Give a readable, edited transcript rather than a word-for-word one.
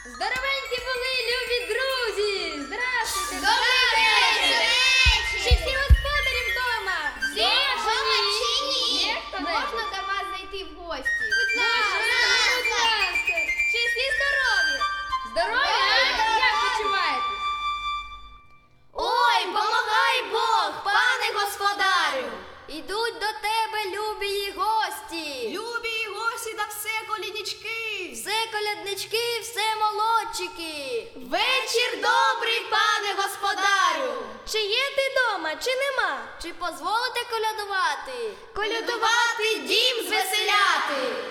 Здоровенькі були, любі друзі! Здравствуйте! Добрий вечір! Чи всі господарі вдома? Всі вдома чи ні? Є хто-небудь? Можна до вас зайти в гості? Будь ласка! Чи всі здорові? Здорові? Здорові! Як почуваєтесь? Ой, помагай Бог, пане господарю! Ідуть до тебе любі гості! Любі гості та все колінічки. Все коляднички, все молодчики! Вечір добрий, пане господарю! Чи є ти дома, чи нема? Чи позволите колядувати? Колядувати, дім звеселяти!